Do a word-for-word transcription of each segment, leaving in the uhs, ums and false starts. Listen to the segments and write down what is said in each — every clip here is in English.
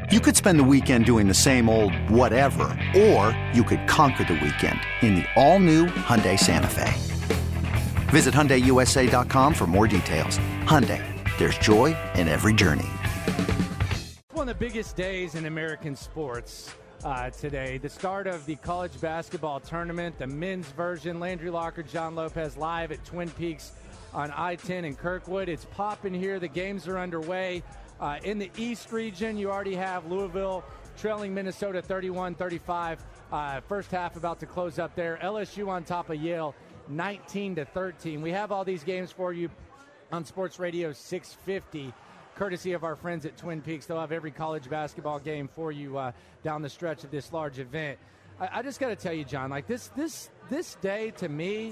You could spend the weekend doing the same old whatever, or you could conquer the weekend in the all-new Hyundai Santa Fe. Visit Hyundai U S A dot com for more details. Hyundai, there's joy in every journey. One of the biggest days in American sports uh, today, the start of the college basketball tournament, the men's version. Landry Locker, John Lopez live at Twin Peaks on I ten in Kirkwood. It's popping here. The games are underway. Uh, in the East region, you already have Louisville trailing Minnesota thirty-one thirty-five. Uh, first half about to close up there. L S U on top of Yale nineteen to thirteen. We have all these games for you on Sports Radio six fifty, courtesy of our friends at Twin Peaks. They'll have every college basketball game for you uh, down the stretch of this large event. I, I just got to tell you, John, like this, this, this day to me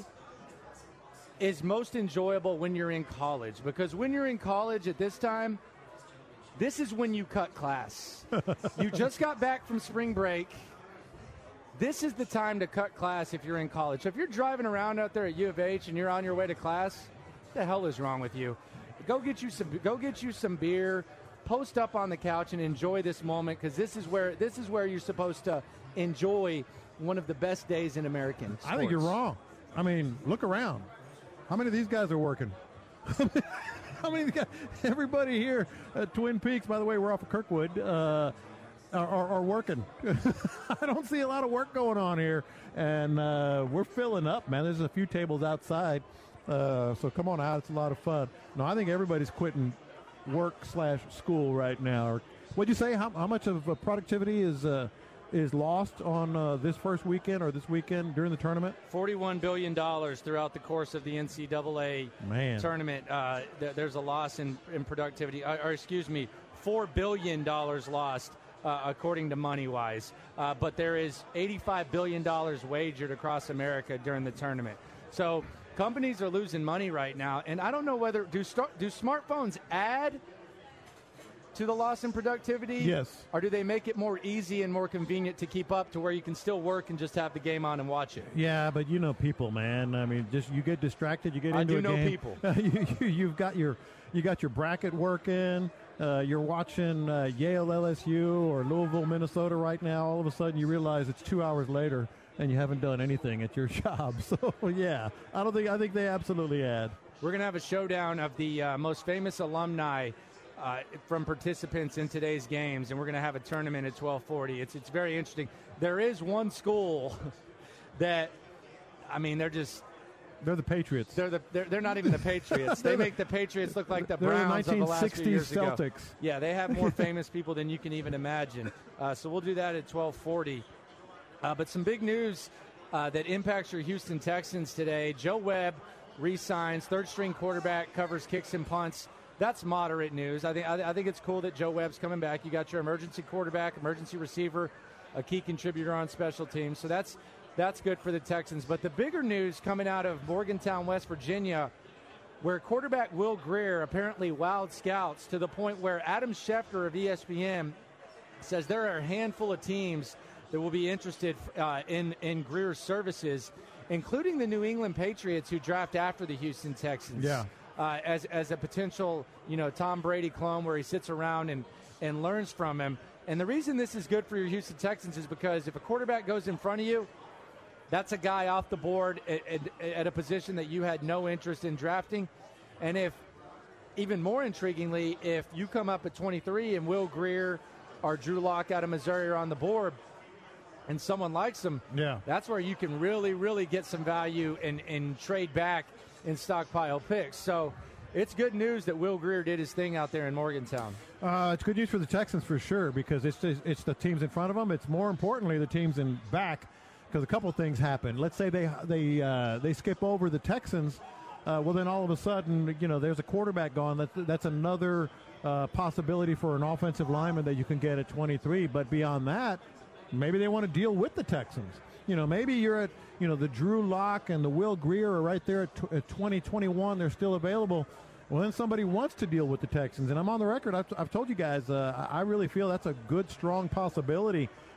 is most enjoyable when you're in college, because when you're in college at this time, this is when you cut class. You just got back from spring break. This is the time to cut class if you're in college. So if you're driving around out there at U of H and you're on your way to class, what the hell is wrong with you? Go get you some go get you some beer, post up on the couch and enjoy this moment, because this is where this is where you're supposed to enjoy one of the best days in American sports. I think you're wrong. I mean, look around. How many of these guys are working? How many guys? Everybody here at Twin Peaks, by the way, we're off of Kirkwood, uh, are, are, are working. I don't see a lot of work going on here, and uh, we're filling up, man. There's a few tables outside, uh, so come on out. It's a lot of fun. No, I think everybody's quitting work slash school right now. Or, what'd you say? How, how much of uh, productivity is uh, is lost on uh, this first weekend or this weekend during the tournament? forty-one billion dollars throughout the course of the N C double A Man. tournament. Uh, th- there's a loss in, in productivity, uh, or excuse me, four billion dollars lost, uh, according to MoneyWise. Uh, but there is eighty-five billion dollars wagered across America during the tournament. So companies are losing money right now, and I don't know whether, do, start, do smartphones add to the loss in productivity? Yes. Or do they make it more easy and more convenient to keep up to where you can still work and just have the game on and watch it? Yeah, but you know people, man. I mean, just you get distracted, you get I into do a know game. people. you, you, you've got your you got your bracket working. Uh, you're watching uh, Yale, L S U, or Louisville, Minnesota right now. All of a sudden, you realize it's two hours later and you haven't done anything at your job. So yeah, I don't think I think they absolutely add. We're gonna have a showdown of the uh, most famous alumni Uh, from participants in today's games, and we're going to have a tournament at twelve forty. It's it's very interesting. There is one school that, I mean, they're just they're the Patriots. They're the they're, they're not even the Patriots. They make the Patriots look like the they're Browns the of the last few years Celtics. ago. Yeah, they have more famous people than you can even imagine. Uh, so we'll do that at twelve forty. Uh, but some big news uh, that impacts your Houston Texans today. Joe Webb re-signs, third-string quarterback, covers kicks and punts. That's moderate news. I think I, I think it's cool that Joe Webb's coming back. You got your emergency quarterback, emergency receiver, a key contributor on special teams. So that's that's good for the Texans. But the bigger news coming out of Morgantown, West Virginia, where quarterback Will Grier apparently wowed scouts to the point where Adam Schefter of E S P N says there are a handful of teams that will be interested uh, in, in Grier's services, including the New England Patriots, who draft after the Houston Texans. Yeah. Uh, as as a potential, you know, Tom Brady clone where he sits around and, and learns from him. And the reason this is good for your Houston Texans is because if a quarterback goes in front of you, that's a guy off the board at, at, at a position that you had no interest in drafting. And if, even more intriguingly, if you come up at twenty-three and Will Grier or Drew Lock out of Missouri are on the board and someone likes them, yeah, that's where you can really, really get some value and, and trade back in stockpile picks. So it's good news that Will Grier did his thing out there in Morgantown. Uh, it's good news for the Texans for sure, because it's just, it's the teams in front of them. It's more importantly the teams in back, because a couple of things happen. Let's say they they uh, they skip over the Texans. Uh, well, then all of a sudden, you know, there's a quarterback gone. That's that's another uh, possibility for an offensive lineman that you can get at twenty-three. But beyond that, maybe they want to deal with the Texans. You know, maybe you're at, you know, the Drew Lock and the Will Grier are right there at, t- at twenty twenty-one. They're still available. Well, then somebody wants to deal with the Texans. And I'm on the record. I've, I've told you guys, uh, I really feel that's a good, strong possibility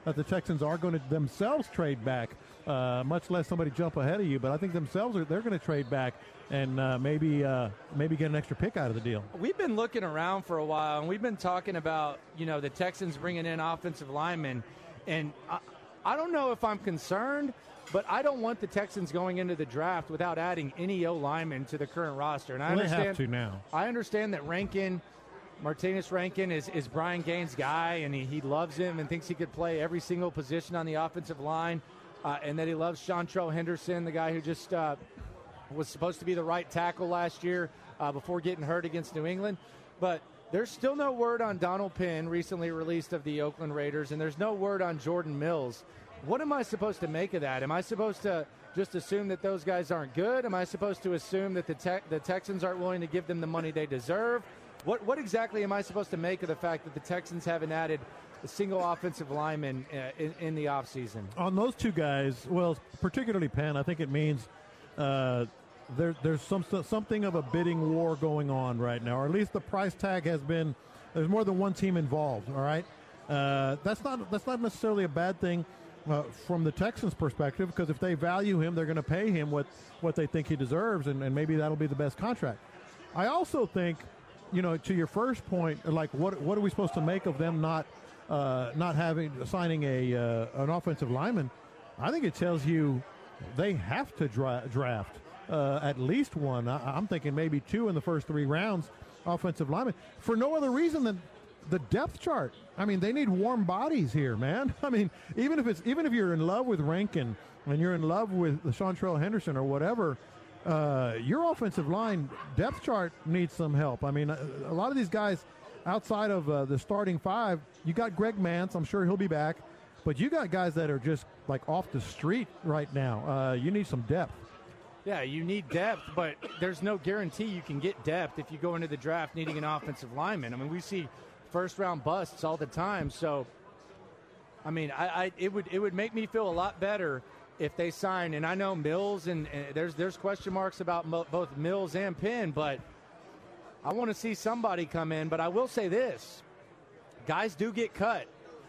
that the Texans are going to themselves trade back, uh, much less somebody jump ahead of you. But I think themselves are they're going to trade back and uh, maybe uh, maybe get an extra pick out of the deal. We've been looking around for a while, and we've been talking about, you know, the Texans bringing in offensive linemen. And I, I don't know if I'm concerned, but I don't want the Texans going into the draft without adding any O linemen to the current roster. And I well, understand they have to now. I understand that Rankin, Martinez Rankin, is, is Brian Gaines' guy, and he, he loves him and thinks he could play every single position on the offensive line, uh, and that he loves Chantrell Henderson, the guy who just uh, was supposed to be the right tackle last year uh, before getting hurt against New England. But there's still no word on Donald Penn, recently released of the Oakland Raiders, and there's no word on Jordan Mills. What am I supposed to make of that? Am I supposed to just assume that those guys aren't good? Am I supposed to assume that the te- the Texans aren't willing to give them the money they deserve? What what exactly am I supposed to make of the fact that the Texans haven't added a single offensive lineman uh, in, in the offseason? On those two guys, well, particularly Penn, I think it means uh, there, there's some something of a bidding war going on right now, or at least the price tag has been. There's more than one team involved. All right, uh, that's not that's not necessarily a bad thing. Uh, from the Texans' perspective, because if they value him, they're going to pay him what, what they think he deserves, and, and maybe that'll be the best contract. I also think, you know, to your first point, like what what are we supposed to make of them not uh, not having signing a uh, an offensive lineman? I think it tells you they have to dra- draft uh, at least one. I, I'm thinking maybe two in the first three rounds, offensive lineman, for no other reason than the depth chart. I mean, they need warm bodies here, man. I mean, even if it's even if you're in love with Rankin and you're in love with Chantrell Henderson or whatever, uh, your offensive line depth chart needs some help. I mean, a, a lot of these guys outside of uh, the starting five, you got Greg Mance. I'm sure he'll be back, but you got guys that are just like off the street right now. Uh, you need some depth. Yeah, you need depth, but there's no guarantee you can get depth if you go into the draft needing an offensive lineman. I mean, we see first-round busts all the time. So, I mean, I, I it would it would make me feel a lot better if they sign. And I know Mills and, and there's there's question marks about mo- both Mills and Penn, but I want to see somebody come in. But I will say this: guys do get cut,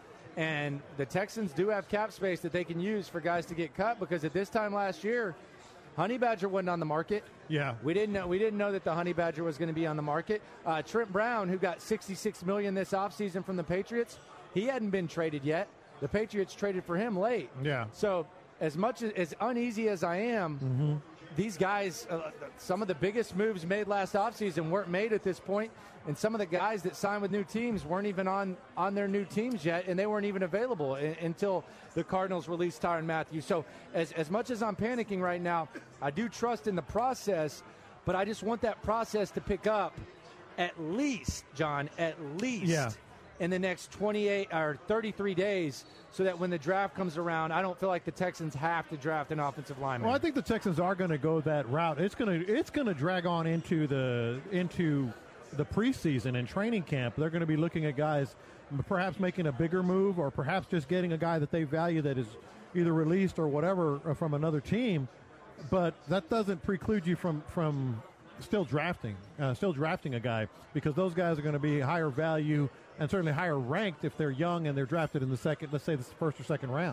and the Texans do have cap space that they can use for guys to get cut, because at this time last year, Honey Badger wasn't on the market. Yeah, we didn't know we didn't know that the Honey Badger was going to be on the market. Uh, Trent Brown, who got sixty-six million dollars this offseason from the Patriots, he hadn't been traded yet. The Patriots traded for him late. Yeah. So as much as, as uneasy as I am, mm-hmm. these guys, uh, some of the biggest moves made last offseason weren't made at this point, and some of the guys that signed with new teams weren't even on, on their new teams yet, and they weren't even available in, until the Cardinals released Tyrann Mathieu. So as, as much as I'm panicking right now, I do trust in the process, but I just want that process to pick up at least, John, at least yeah. in the next twenty-eight or thirty-three days, so that when the draft comes around, I don't feel like the Texans have to draft an offensive lineman. Well, I think the Texans are going to go that route. It's going to it's going to drag on into the into the preseason and training camp. They're going to be looking at guys perhaps making a bigger move, or perhaps just getting a guy that they value that is either released or whatever from another team. But that doesn't preclude you from from still drafting, uh, still drafting a guy, because those guys are going to be higher value and certainly higher ranked if they're young and they're drafted in the second, let's say the first or second round.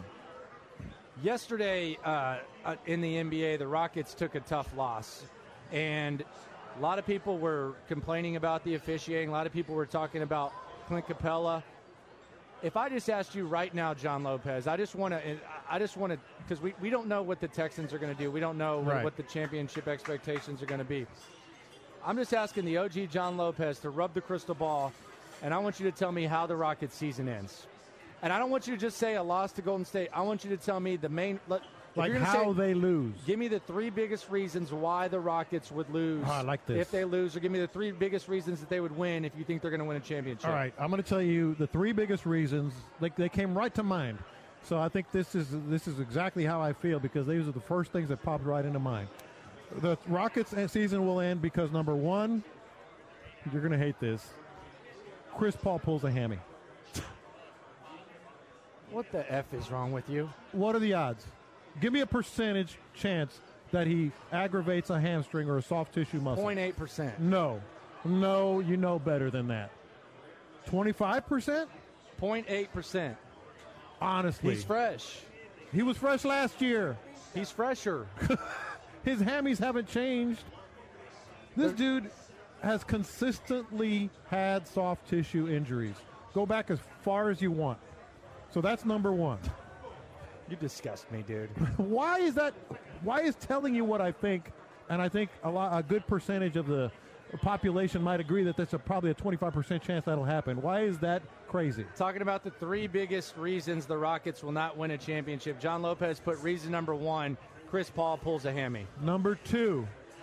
Yesterday uh, in the N B A, the Rockets took a tough loss, and a lot of people were complaining about the officiating. A lot of people were talking about Clint Capella. If I just asked you right now, John Lopez, I just want to, I just want to, because we, we don't know what the Texans are going to do. We don't know right. what the championship expectations are going to be. I'm just asking the O G John Lopez to rub the crystal ball, and I want you to tell me how the Rockets season ends. And I don't want you to just say a loss to Golden State. I want you to tell me the main, like how say, they lose. Give me the three biggest reasons why the Rockets would lose oh, I like this. if they lose, or give me the three biggest reasons that they would win if you think they're going to win a championship. All right, I'm going to tell you the three biggest reasons. Like they came right to mind. So I think this is this is exactly how I feel, because these are the first things that popped right into mind. The Rockets season will end because, number one, you're going to hate this, Chris Paul pulls a hammy. What the F is wrong with you? What are the odds? Give me a percentage chance that he aggravates a hamstring or a soft tissue muscle. zero point eight percent. No. No, you know better than that. twenty-five percent? zero point eight percent. Honestly. He's fresh. He was fresh last year. He's fresher. His hammies haven't changed. This dude has consistently had soft tissue injuries. Go back as far as you want. So that's number one. You disgust me, dude. Why is that? Why is telling you what I think, and I think a lot, a good percentage of the population might agree that there's a, probably a twenty-five percent chance that'll happen. Why is that crazy? Talking about the three biggest reasons the Rockets will not win a championship. John Lopez put reason number one, Chris Paul pulls a hammy. Number two,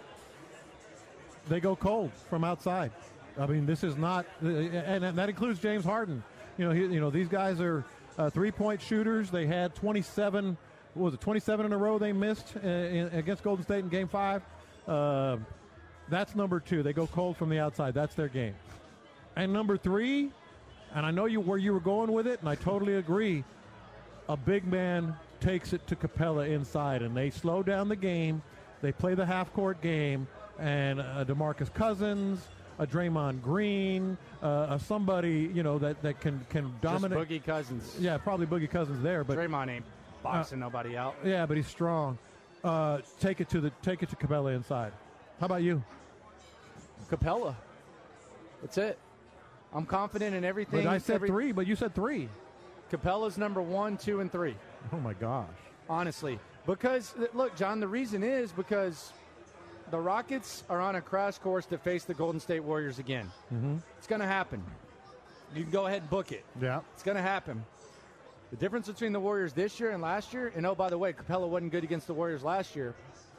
they go cold from outside. I mean, this is not, and that includes James Harden. You know, he, you know, these guys are uh, three-point shooters. They had twenty-seven, what was it, twenty-seven in a row they missed uh, in, against Golden State in Game Five. Uh, that's number two. They go cold from the outside. That's their game. And number three, and I know you where you were going with it, and I totally agree. A big man takes it to Capella inside, and they slow down the game. They play the half-court game, and uh, DeMarcus Cousins, a Draymond Green, uh, a somebody you know that, that can can dominate. Just Boogie Cousins. Yeah, probably Boogie Cousins there, but Draymond ain't boxing uh, nobody out. Yeah, but he's strong. Uh, take it to the take it to Capella inside. How about you? Capella. That's it. I'm confident in everything. But I said every... three, but you said three. Capella's number one, two, and three. Oh my gosh! Honestly, because look, John, the reason is because the Rockets are on a crash course to face the Golden State Warriors again. Mm-hmm. It's going to happen. You can go ahead and book it. Yeah. It's going to happen. The difference between the Warriors this year and last year, and oh, by the way, Capella wasn't good against the Warriors last year,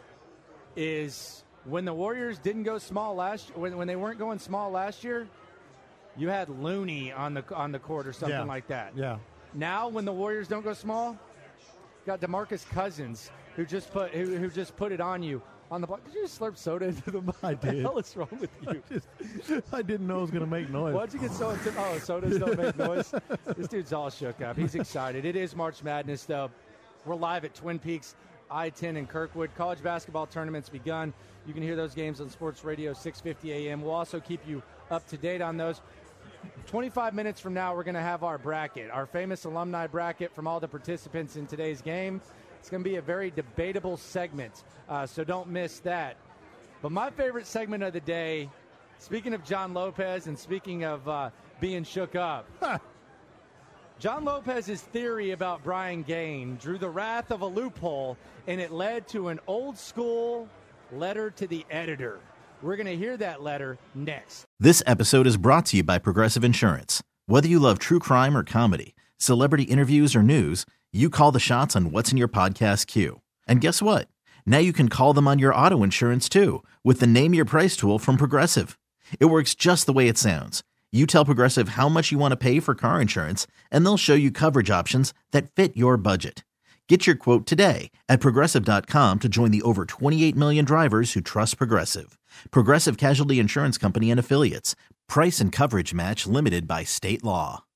is when the Warriors didn't go small last when when they weren't going small last year, you had Looney on the on the court or something yeah. like that. Yeah. Now, when the Warriors don't go small, you got DeMarcus Cousins who just put who, who just put it on you. On the block. Did you just slurp soda into the mic? I did. What the hell is wrong with you? I, just, I didn't know it was going to make noise. Why'd you get so into Oh, sodas don't make noise? This dude's all shook up. He's excited. It is March Madness, though. We're live at Twin Peaks, I ten in Kirkwood. College basketball tournament's begun. You can hear those games on Sports Radio, six fifty a.m. We'll also keep you up to date on those. twenty-five minutes from now, we're going to have our bracket, our famous alumni bracket from all the participants in today's game. It's going to be a very debatable segment, uh, so don't miss that. But my favorite segment of the day, speaking of John Lopez and speaking of uh, being shook up, John Lopez's theory about Brian Gaine drew the wrath of a loophole, and it led to an old-school letter to the editor. We're going to hear that letter next. This episode is brought to you by Progressive Insurance. Whether you love true crime or comedy, celebrity interviews or news, you call the shots on what's in your podcast queue. And guess what? Now you can call them on your auto insurance too with the Name Your Price tool from Progressive. It works just the way it sounds. You tell Progressive how much you want to pay for car insurance, and they'll show you coverage options that fit your budget. Get your quote today at Progressive dot com to join the over twenty-eight million drivers who trust Progressive. Progressive Casualty Insurance Company and Affiliates. Price and coverage match limited by state law.